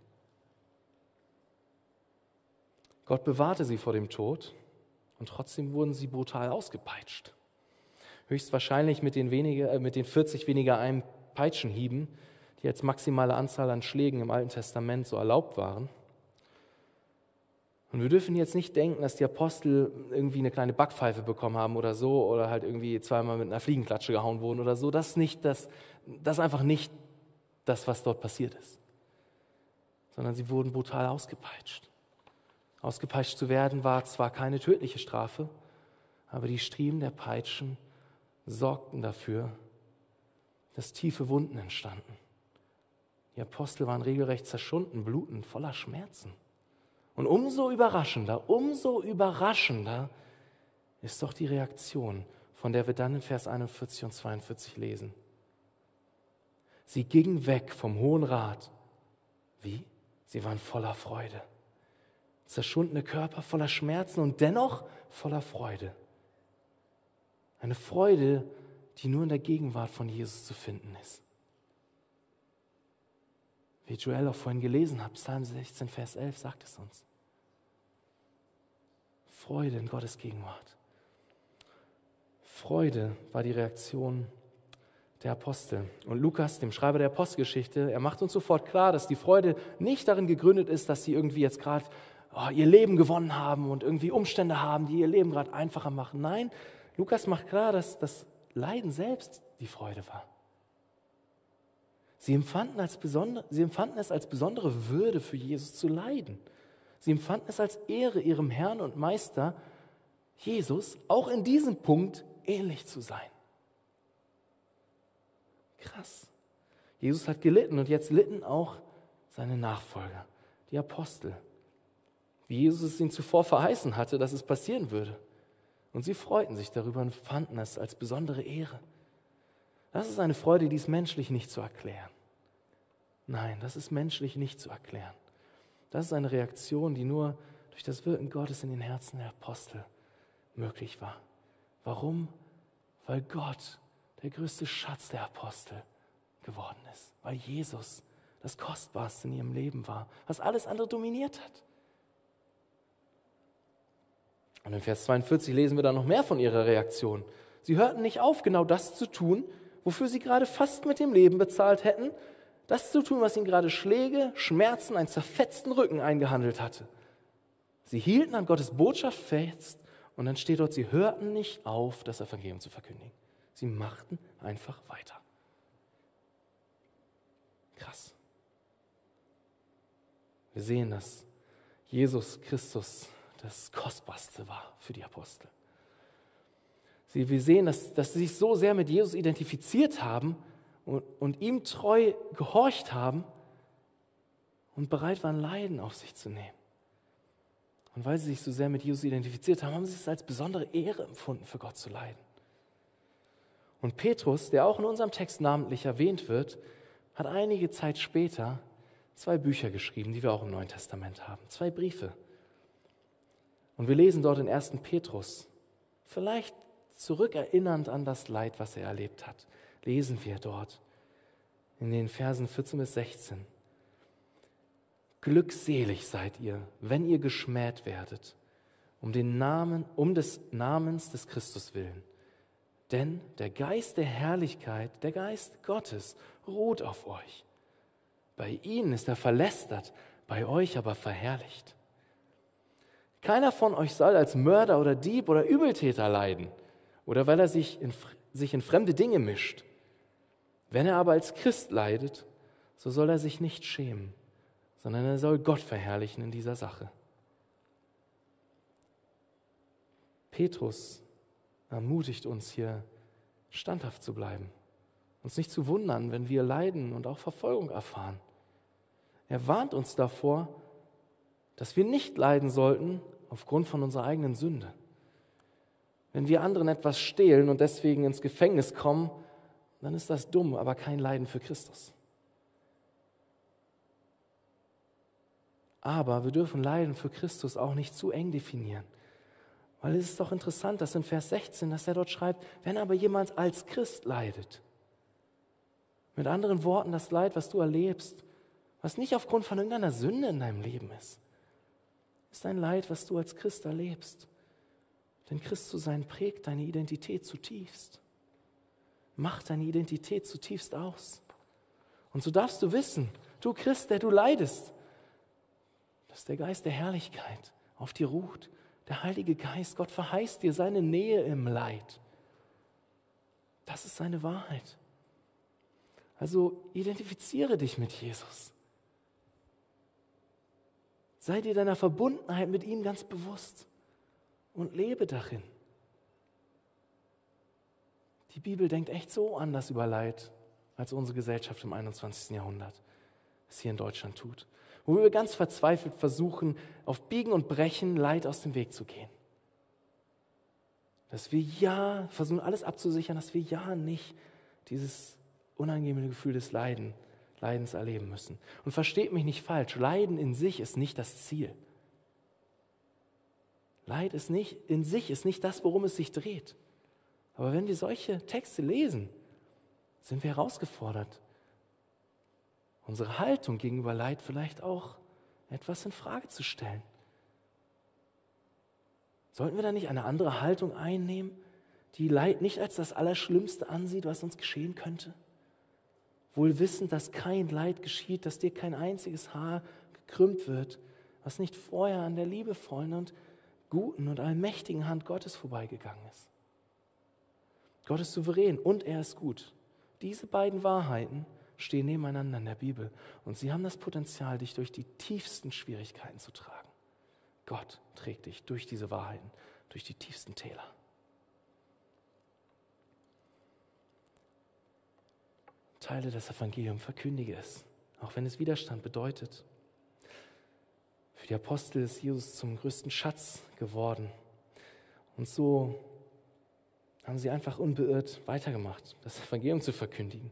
Gott bewahrte sie vor dem Tod und trotzdem wurden sie brutal ausgepeitscht. Höchstwahrscheinlich mit den, wenige, äh, mit den vierzig weniger einem Peitschenhieben, die als maximale Anzahl an Schlägen im Alten Testament so erlaubt waren. Und wir dürfen jetzt nicht denken, dass die Apostel irgendwie eine kleine Backpfeife bekommen haben oder so oder halt irgendwie zweimal mit einer Fliegenklatsche gehauen wurden oder so. Das ist nicht das, das ist einfach nicht das, was dort passiert ist. Sondern sie wurden brutal ausgepeitscht. Ausgepeitscht zu werden war zwar keine tödliche Strafe, aber die Striemen der Peitschen sorgten dafür, dass tiefe Wunden entstanden. Die Apostel waren regelrecht zerschunden, blutend, voller Schmerzen. Und umso überraschender, umso überraschender ist doch die Reaktion, von der wir dann in Vers einundvierzig und zweiundvierzig lesen. Sie gingen weg vom Hohen Rat. Wie? Sie waren voller Freude. Zerschundene Körper voller Schmerzen und dennoch voller Freude. Eine Freude, die nur in der Gegenwart von Jesus zu finden ist. Wie Joel auch vorhin gelesen hat, Psalm sechzehn, Vers elf sagt es uns. Freude in Gottes Gegenwart. Freude war die Reaktion der Apostel. Und Lukas, dem Schreiber der Apostelgeschichte, er macht uns sofort klar, dass die Freude nicht darin gegründet ist, dass sie irgendwie jetzt gerade oh, ihr Leben gewonnen haben und irgendwie Umstände haben, die ihr Leben gerade einfacher machen. Nein, Lukas macht klar, dass das Leiden selbst die Freude war. Sie empfanden, als besonder, sie empfanden es als besondere Würde für Jesus zu leiden. Sie empfanden es als Ehre, ihrem Herrn und Meister, Jesus, auch in diesem Punkt ähnlich zu sein. Krass. Jesus hat gelitten und jetzt litten auch seine Nachfolger, die Apostel. Wie Jesus es ihnen zuvor verheißen hatte, dass es passieren würde. Und sie freuten sich darüber und fanden es als besondere Ehre. Das ist eine Freude, die ist menschlich nicht zu erklären. Nein, das ist menschlich nicht zu erklären. Das ist eine Reaktion, die nur durch das Wirken Gottes in den Herzen der Apostel möglich war. Warum? Weil Gott der größte Schatz der Apostel geworden ist. Weil Jesus das Kostbarste in ihrem Leben war, was alles andere dominiert hat. Und in Vers zweiundvierzig lesen wir dann noch mehr von ihrer Reaktion. Sie hörten nicht auf, genau das zu tun, wofür sie gerade fast mit dem Leben bezahlt hätten, das zu tun, was ihnen gerade Schläge, Schmerzen, einen zerfetzten Rücken eingehandelt hatte. Sie hielten an Gottes Botschaft fest und dann steht dort, sie hörten nicht auf, das Evangelium zu verkündigen. Sie machten einfach weiter. Krass. Wir sehen, dass Jesus Christus das Kostbarste war für die Apostel. Sie, wir sehen, dass, dass sie sich so sehr mit Jesus identifiziert haben und, und ihm treu gehorcht haben und bereit waren, Leiden auf sich zu nehmen. Und weil sie sich so sehr mit Jesus identifiziert haben, haben sie es als besondere Ehre empfunden, für Gott zu leiden. Und Petrus, der auch in unserem Text namentlich erwähnt wird, hat einige Zeit später zwei Bücher geschrieben, die wir auch im Neuen Testament haben. Zwei Briefe. Und wir lesen dort in ersten Petrus, vielleicht zurückerinnernd an das Leid, was er erlebt hat, lesen wir dort in den Versen vierzehn bis sechzehn. Glückselig seid ihr, wenn ihr geschmäht werdet, um den Namen, um des Namens des Christus willen. Denn der Geist der Herrlichkeit, der Geist Gottes, ruht auf euch. Bei ihnen ist er verlästert, bei euch aber verherrlicht. Keiner von euch soll als Mörder oder Dieb oder Übeltäter leiden oder weil er sich in, sich in fremde Dinge mischt. Wenn er aber als Christ leidet, so soll er sich nicht schämen, sondern er soll Gott verherrlichen in dieser Sache. Petrus ermutigt uns hier, standhaft zu bleiben, uns nicht zu wundern, wenn wir Leiden und auch Verfolgung erfahren. Er warnt uns davor, dass wir nicht leiden sollten aufgrund von unserer eigenen Sünde. Wenn wir anderen etwas stehlen und deswegen ins Gefängnis kommen, dann ist das dumm, aber kein Leiden für Christus. Aber wir dürfen Leiden für Christus auch nicht zu eng definieren. Weil es ist doch interessant, dass in Vers sechzehn, dass er dort schreibt, wenn aber jemand als Christ leidet. Mit anderen Worten, das Leid, was du erlebst, was nicht aufgrund von irgendeiner Sünde in deinem Leben ist, ist ein Leid, was du als Christ erlebst. Denn Christ zu sein prägt deine Identität zutiefst. Macht deine Identität zutiefst aus. Und so darfst du wissen, du Christ, der du leidest, dass der Geist der Herrlichkeit auf dir ruht. Der Heilige Geist, Gott verheißt dir seine Nähe im Leid. Das ist seine Wahrheit. Also identifiziere dich mit Jesus. Sei dir deiner Verbundenheit mit ihm ganz bewusst und lebe darin. Die Bibel denkt echt so anders über Leid, als unsere Gesellschaft im einundzwanzigsten Jahrhundert es hier in Deutschland tut. Wo wir ganz verzweifelt versuchen, auf Biegen und Brechen Leid aus dem Weg zu gehen. Dass wir ja, versuchen alles abzusichern, dass wir ja nicht dieses unangenehme Gefühl des Leiden, Leidens erleben müssen. Und versteht mich nicht falsch, Leiden in sich ist nicht das Ziel. Leid ist nicht, in sich ist nicht das, worum es sich dreht. Aber wenn wir solche Texte lesen, sind wir herausgefordert, unsere Haltung gegenüber Leid vielleicht auch etwas in Frage zu stellen. Sollten wir da nicht eine andere Haltung einnehmen, die Leid nicht als das Allerschlimmste ansieht, was uns geschehen könnte? Wohl wissend, dass kein Leid geschieht, dass dir kein einziges Haar gekrümmt wird, was nicht vorher an der liebevollen und guten und allmächtigen Hand Gottes vorbeigegangen ist. Gott ist souverän und er ist gut. Diese beiden Wahrheiten stehen nebeneinander in der Bibel und sie haben das Potenzial, dich durch die tiefsten Schwierigkeiten zu tragen. Gott trägt dich durch diese Wahrheiten, durch die tiefsten Täler. Teile das Evangelium, verkündige es, auch wenn es Widerstand bedeutet. Für die Apostel ist Jesus zum größten Schatz geworden. Und so haben sie einfach unbeirrt weitergemacht, das Evangelium zu verkündigen.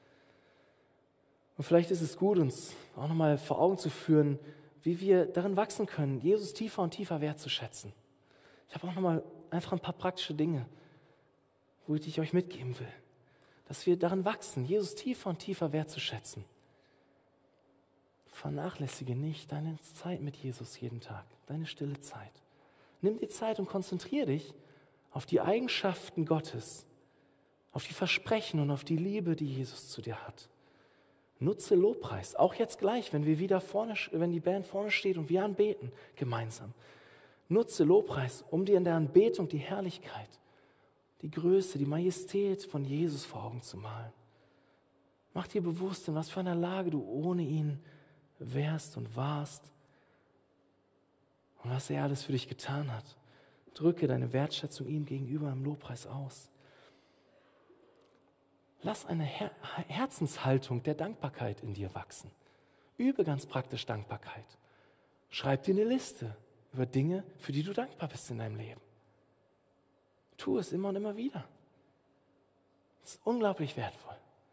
Und vielleicht ist es gut, uns auch nochmal vor Augen zu führen, wie wir darin wachsen können, Jesus tiefer und tiefer wertzuschätzen. Ich habe auch nochmal einfach ein paar praktische Dinge, wo ich euch mitgeben will. Dass wir darin wachsen, Jesus tiefer und tiefer wertzuschätzen. Vernachlässige nicht deine Zeit mit Jesus jeden Tag, deine stille Zeit. Nimm die Zeit und konzentriere dich auf die Eigenschaften Gottes, auf die Versprechen und auf die Liebe, die Jesus zu dir hat. Nutze Lobpreis, auch jetzt gleich, wenn wir wieder vorne, wenn die Band vorne steht und wir anbeten gemeinsam. Nutze Lobpreis, um dir in der Anbetung die Herrlichkeit, die Größe, die Majestät von Jesus vor Augen zu malen. Mach dir bewusst, in was für einer Lage du ohne ihn wärst und warst und was er alles für dich getan hat. Drücke deine Wertschätzung ihm gegenüber im Lobpreis aus. Lass eine Her- Herzenshaltung der Dankbarkeit in dir wachsen. Übe ganz praktisch Dankbarkeit. Schreib dir eine Liste über Dinge, für die du dankbar bist in deinem Leben. Tu es immer und immer wieder. Es ist unglaublich wertvoll.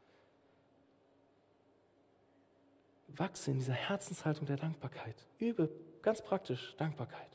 Wachse in dieser Herzenshaltung der Dankbarkeit. Übe ganz praktisch Dankbarkeit.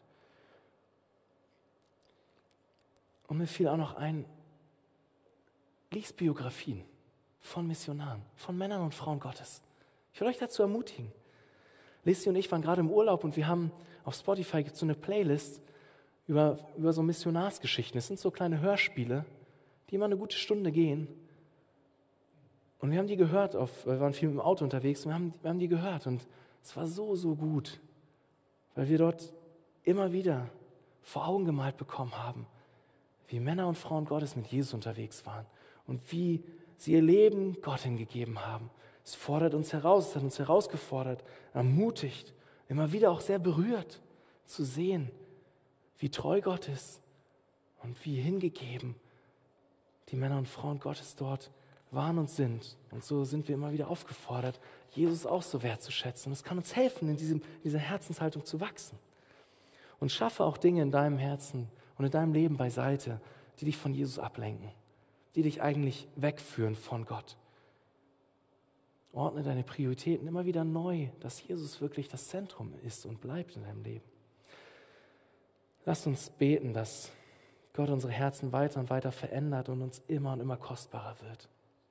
Und mir fiel auch noch ein, lies Biografien von Missionaren, von Männern und Frauen Gottes. Ich will euch dazu ermutigen. Lisi und ich waren gerade im Urlaub und wir haben auf Spotify gibt es so eine Playlist über, über so Missionarsgeschichten. Es sind so kleine Hörspiele, die immer eine gute Stunde gehen. Und wir haben die gehört, auf, wir waren viel im Auto unterwegs und wir haben, wir haben die gehört. Und es war so, so gut, weil wir dort immer wieder vor Augen gemalt bekommen haben, wie Männer und Frauen Gottes mit Jesus unterwegs waren und wie sie ihr Leben Gott hingegeben haben. Es fordert uns heraus, es hat uns herausgefordert, ermutigt, immer wieder auch sehr berührt zu sehen, wie treu Gott ist und wie hingegeben die Männer und Frauen Gottes dort waren und sind. Und so sind wir immer wieder aufgefordert, Jesus auch so wertzuschätzen. Und es kann uns helfen, in diesem, dieser Herzenshaltung zu wachsen. Und schaffe auch Dinge in deinem Herzen und in deinem Leben beiseite, die dich von Jesus ablenken, die dich eigentlich wegführen von Gott. Ordne deine Prioritäten immer wieder neu, dass Jesus wirklich das Zentrum ist und bleibt in deinem Leben. Lass uns beten, dass Gott unsere Herzen weiter und weiter verändert und uns immer und immer kostbarer wird.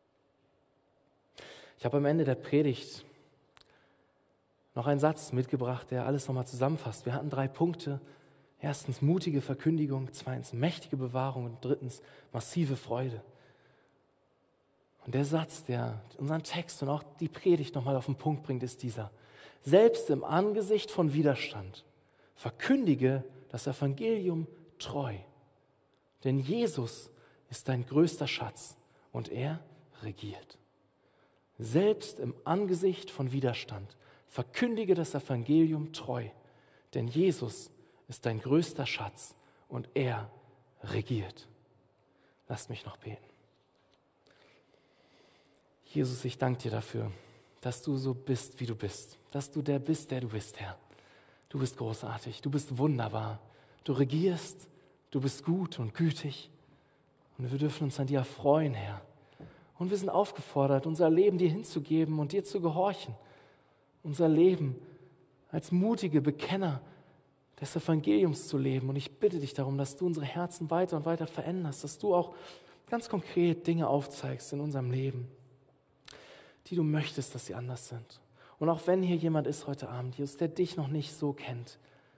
Ich habe am Ende der Predigt noch einen Satz mitgebracht, der alles nochmal zusammenfasst. Wir hatten drei Punkte. Erstens mutige Verkündigung, zweitens mächtige Bewahrung und drittens massive Freude. Und der Satz, der unseren Text und auch die Predigt nochmal auf den Punkt bringt, ist dieser: Selbst im Angesicht von Widerstand verkündige das Evangelium treu. Denn Jesus ist dein größter Schatz und er regiert. Selbst im Angesicht von Widerstand verkündige das Evangelium treu. Denn Jesus ist dein größter Schatz und er regiert. Lasst mich noch beten. Jesus, ich danke dir dafür, dass du so bist, wie du bist. Dass du der bist, der du bist, Herr. Du bist großartig, du bist wunderbar. Du regierst, du bist gut und gütig. Und wir dürfen uns an dir erfreuen, Herr. Und wir sind aufgefordert, unser Leben dir hinzugeben und dir zu gehorchen. Unser Leben als mutige Bekenner des Evangeliums zu leben. Und ich bitte dich darum, dass du unsere Herzen weiter und weiter veränderst, dass du auch ganz konkret Dinge aufzeigst in unserem Leben, die du möchtest, dass sie anders sind. Und auch wenn hier jemand ist heute Abend, Jesus, der dich noch nicht so kennt,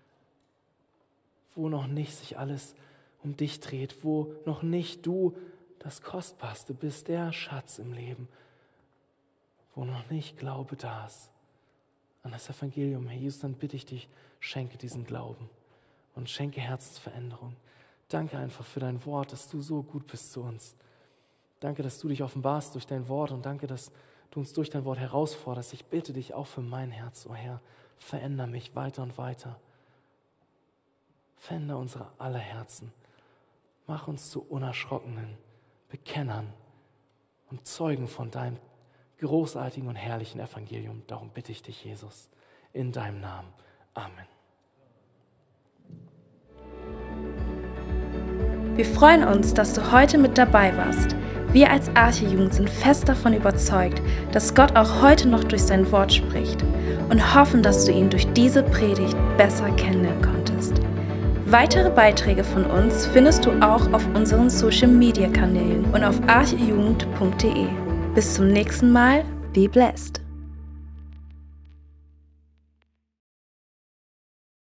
wo noch nicht sich alles um dich dreht, wo noch nicht du das Kostbarste bist, der Schatz im Leben, wo noch nicht Glaube da ist an das Evangelium, Herr Jesus, dann bitte ich dich, schenke diesen Glauben und schenke Herzensveränderung. Danke einfach für dein Wort, dass du so gut bist zu uns. Danke, dass du dich offenbarst durch dein Wort und danke, dass du uns durch dein Wort herausforderst. Ich bitte dich auch für mein Herz, oh Herr, veränder mich weiter und weiter. Veränder unsere aller Herzen. Mach uns zu unerschrockenen Bekennern und Zeugen von deinem großartigen und herrlichen Evangelium. Darum bitte ich dich, Jesus, in deinem Namen. Amen. Wir freuen uns, dass du heute mit dabei warst. Wir als Arche-Jugend sind fest davon überzeugt, dass Gott auch heute noch durch sein Wort spricht und hoffen, dass du ihn durch diese Predigt besser kennenlernen konntest. Weitere Beiträge von uns findest du auch auf unseren Social-Media-Kanälen und auf archejugend punkt de. Bis zum nächsten Mal, be blessed!